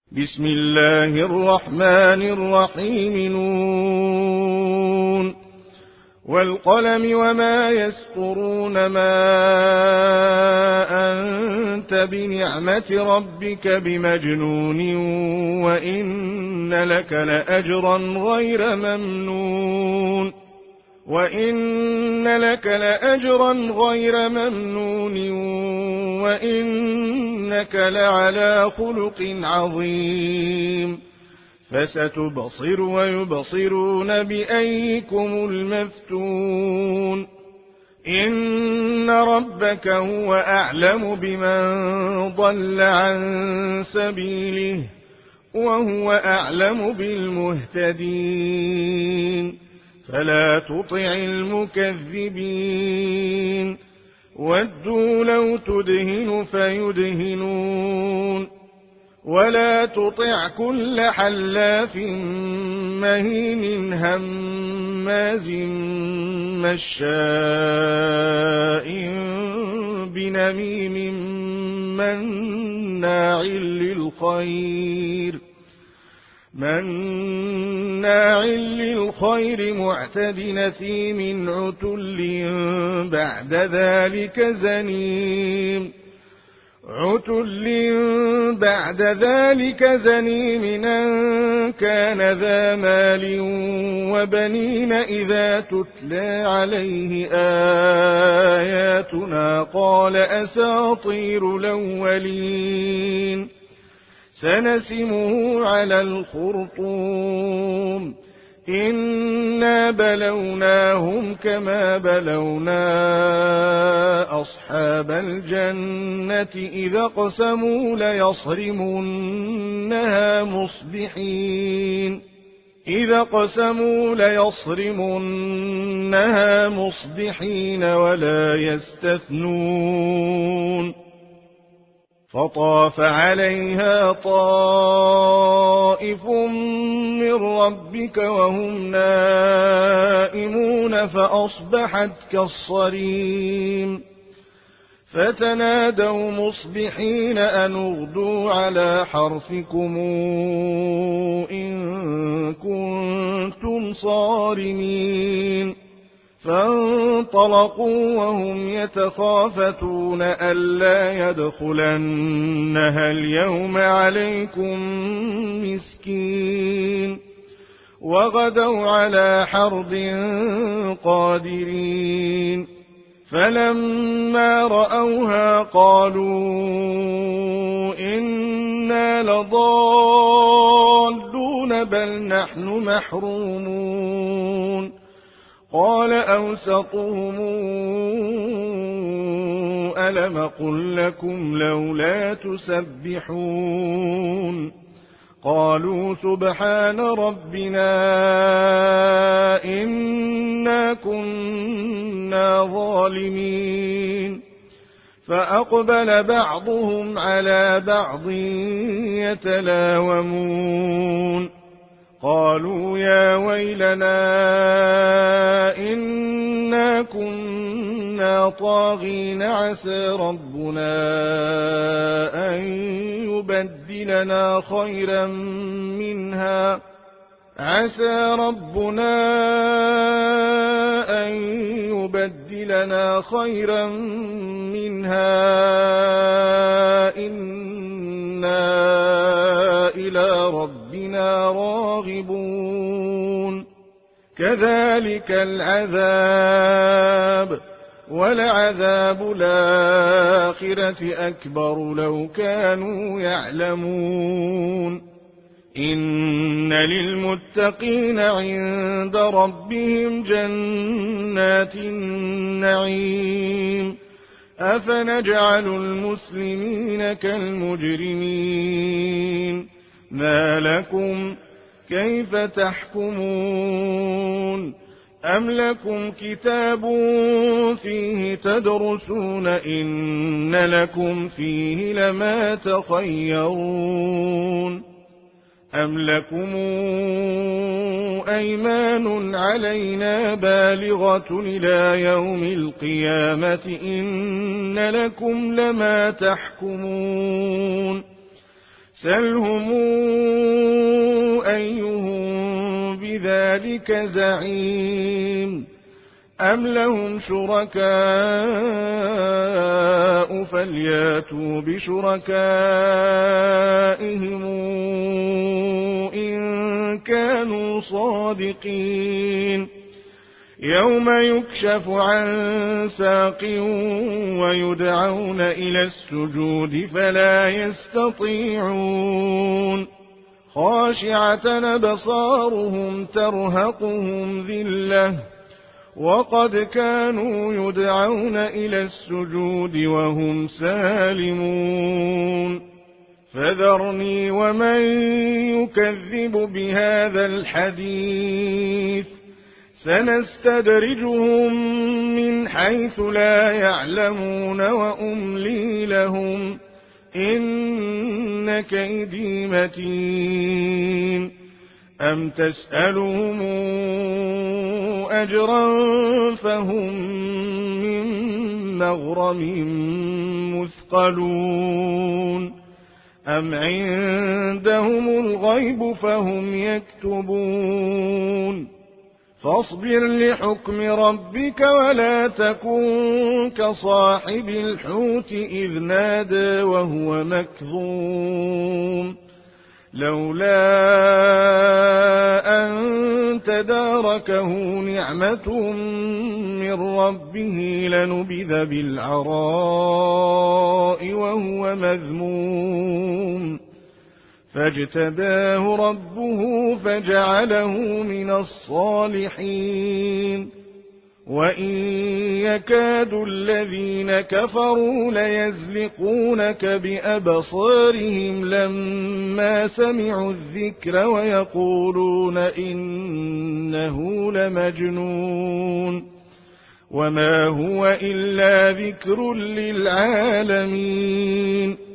بسم الله الرحمن الرحيم نون والقلم وما يسطرون ما أنت بنعمة ربك بمجنون وإن لك لأجرا غير ممنون وإنك لعلى خلق عظيم فستبصر ويبصرون بأيكم المفتون إن ربك هو أعلم بمن ضل عن سبيله وهو أعلم بالمهتدين فلا تطع المكذبين ودوا لو تدهن فيدهنون ولا تطع كل حلاف مهين هماز مشاء بنميم مناع للخير معتد نثيم عتل بعد ذلك زنيم أن كان ذا مال وبنين إذا تتلى عليه آياتنا قال أساطير الأولين سنسمه على الخرطوم إنا بلوناهم كما بلونا أصحاب الجنة إذا اقسموا ليصرمنها مصبحين ولا يستثنون فطاف عليها طائف من ربك وهم نائمون فأصبحت كالصريم فتنادوا مصبحين أن اغدوا على حرثكم إن كنتم صارمين فانطلقوا وهم يتخافتون ألا يدخلنها اليوم عليكم مسكين وغدوا على حرد قادرين فلما رأوها قالوا إنا لضالون بل نحن محرومون قال أوسطهم ألم قل لكم لولا تسبحون قالوا سبحان ربنا إنا كنا ظالمين فأقبل بعضهم على بعض يتلاومون قالوا يا ويلنا إنا كنا طاغين عسى ربنا أن يبدلنا خيرا منها إنا إلى ربنا راغبون كذلك العذاب ولعذاب الآخرة أكبر لو كانوا يعلمون إن للمتقين عند ربهم جنات النعيم أفنجعل المسلمين كالمجرمين ما لكم كيف تحكمون أم لكم كتاب فيه تدرسون إن لكم فيه لما تخيرون أم لكم أيمان علينا بالغة إلى يوم القيامة إن لكم لما تحكمون سلهم أيهم بذلك زعيم أم لهم شركاء فلياتوا بشركائهم إن كانوا صادقين يوم يكشف عن ساق ويدعون إلى السجود فلا يستطيعون خاشعة أبصارهم ترهقهم ذلة وقد كانوا يدعون إلى السجود وهم سالمون فذرني ومن يكذب بهذا الحديث سنستدرجهم من حيث لا يعلمون وأملي لهم إن كيدي متين أم تسألهم أجرا فهم من مغرم مثقلون أم عندهم الغيب فهم يكتبون فاصبر لحكم ربك ولا تكن كصاحب الحوت إذ نادى وهو مكظوم لولا أن تداركه نعمة من ربه لنبذ بالعراء وهو مذموم فاجتباه ربه فجعله من الصالحين وإن يكاد الذين كفروا ليزلقونك بأبصارهم لما سمعوا الذكر ويقولون إنه لمجنون وما هو إلا ذكر للعالمين